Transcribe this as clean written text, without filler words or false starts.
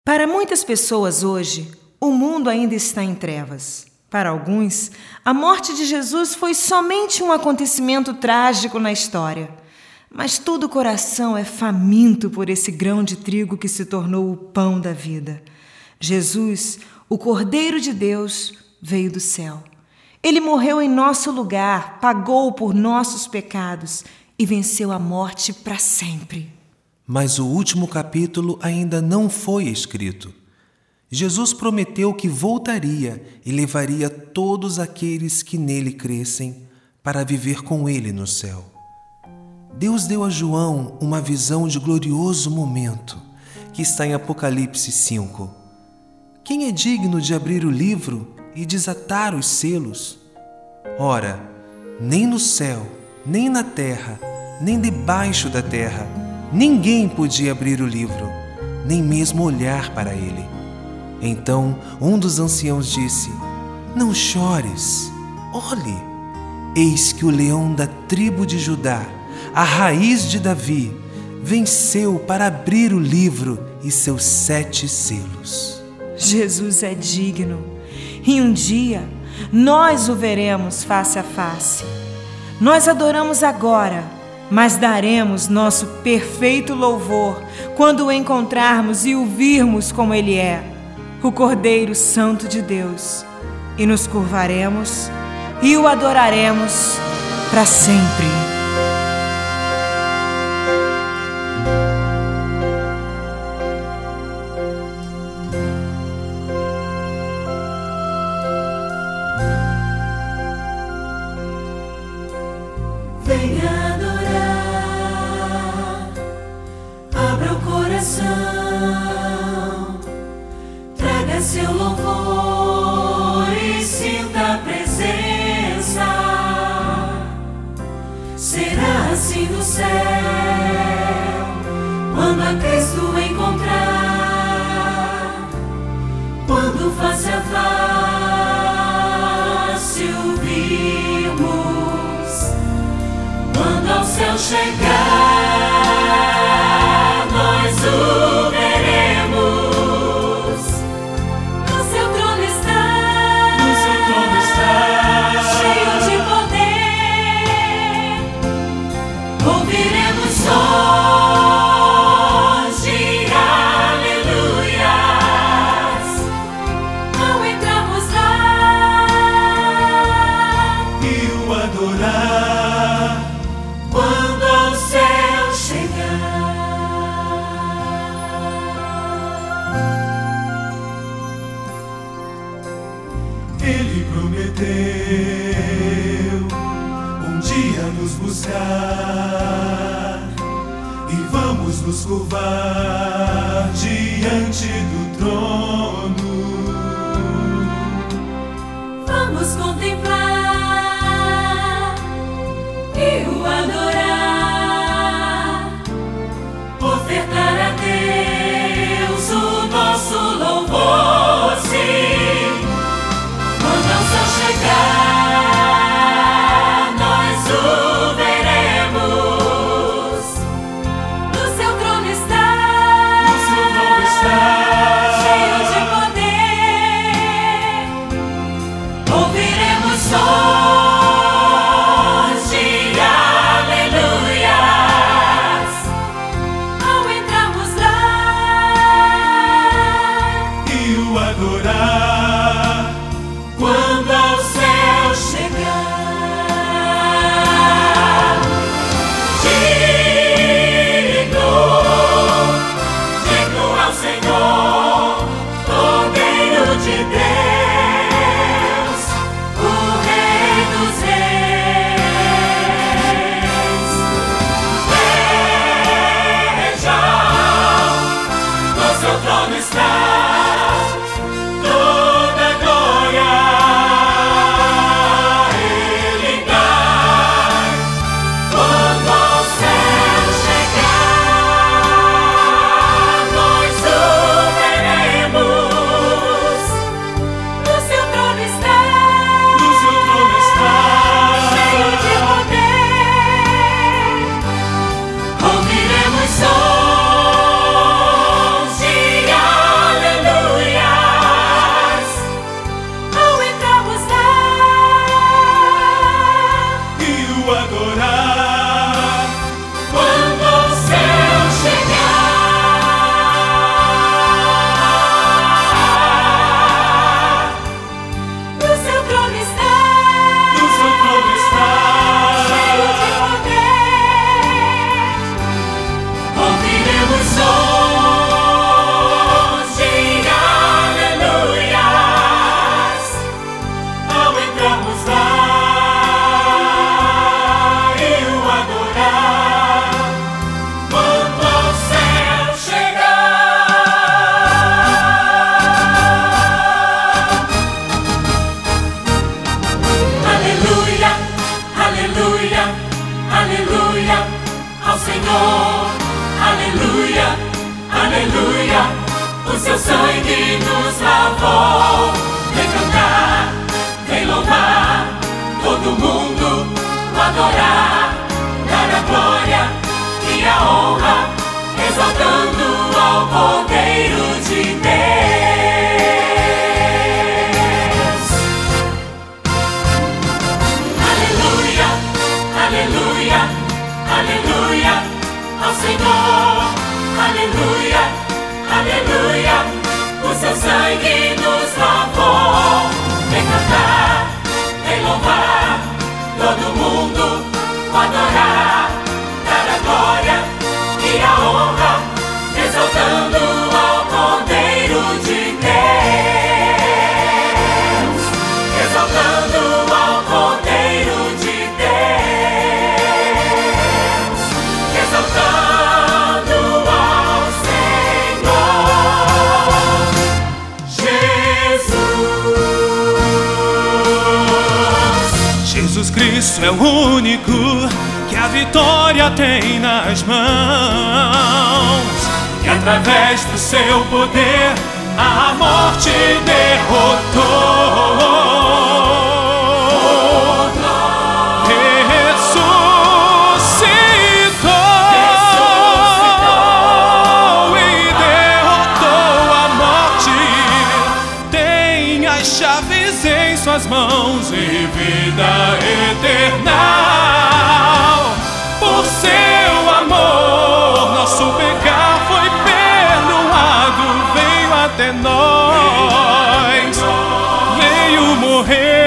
Para muitas pessoas hoje, o mundo ainda está em trevas. Para alguns, a morte de Jesus foi somente um acontecimento trágico na história. Mas todo coração é faminto por esse grão de trigo que se tornou o pão da vida. Jesus, o Cordeiro de Deus, veio do céu. Ele morreu em nosso lugar, pagou por nossos pecados e venceu a morte para sempre. Mas o último capítulo ainda não foi escrito. Jesus prometeu que voltaria e levaria todos aqueles que nele crescem para viver com ele no céu. Deus deu a João uma visão de glorioso momento, que está em Apocalipse 5. Quem é digno de abrir o livro e desatar os selos? Ora, nem no céu, nem na terra, nem debaixo da terra, ninguém podia abrir o livro, nem mesmo olhar para ele. Então um dos anciãos disse: Não chores, olhe, eis que o leão da tribo de Judá, a raiz de Davi, venceu para abrir o livro e seus 7 selos. Jesus é digno, e um dia nós o veremos face a face. Nós adoramos agora, mas daremos nosso perfeito louvor quando o encontrarmos e o virmos como ele é, o Cordeiro Santo de Deus, e nos curvaremos e o adoraremos para sempre. Venha adorar, abra o coração, traga seu louvor e sinta a presença. Será assim no céu, quando a Cristo encontrar, quando face a face o virmos. Quando ao céu chegar, nós o veremos. No seu trono está, cheio de poder. Ouviremos sons de aleluias ao entrarmos lá e o adorar. Quando ao céu chegar. Ele prometeu um dia nos buscar e vamos nos curvar diante do trono. Vamos contemplar e o adorar, ofertar a Deus o nosso louvor, sim. Quando ao céu chegar, nós o veremos. No seu trono está, cheio de poder. Ouviremos sons de aleluias ao entrarmos lá E o adorar. quando ao céu chegar. Digno ao Senhor, Cordeiro de Deus, o Rei dos Reis. Vejam, no seu trono está toda glória. Ele dá quando ao céu chegar, nós o veremos. No seu trono está, cheio de poder. Ouviremos sons de aleluia. sangue nos lavou. Vem cantar, vem louvar, todo mundo adorar, dar a glória e a honra, exaltando ao Cordeiro de Deus. Aleluia, aleluia, aleluia ao Senhor. Aleluia, aleluia, o seu sangue nos lavou. Vem cantar, vem louvar, todo mundo adorar, dar a glória e a honra, exaltando ao Cordeiro de Deus, exaltando ao Cordeiro de Deus, exaltando ao Senhor Jesus. Jesus Cristo é o único que a vitória tem nas mãos, e através do seu poder a morte derrotou. Ressuscitou e derrotou a morte. Tem as chaves em suas mãos e vida eterna. Por seu amor, nosso pecado foi perdoado. Veio até nós, veio morrer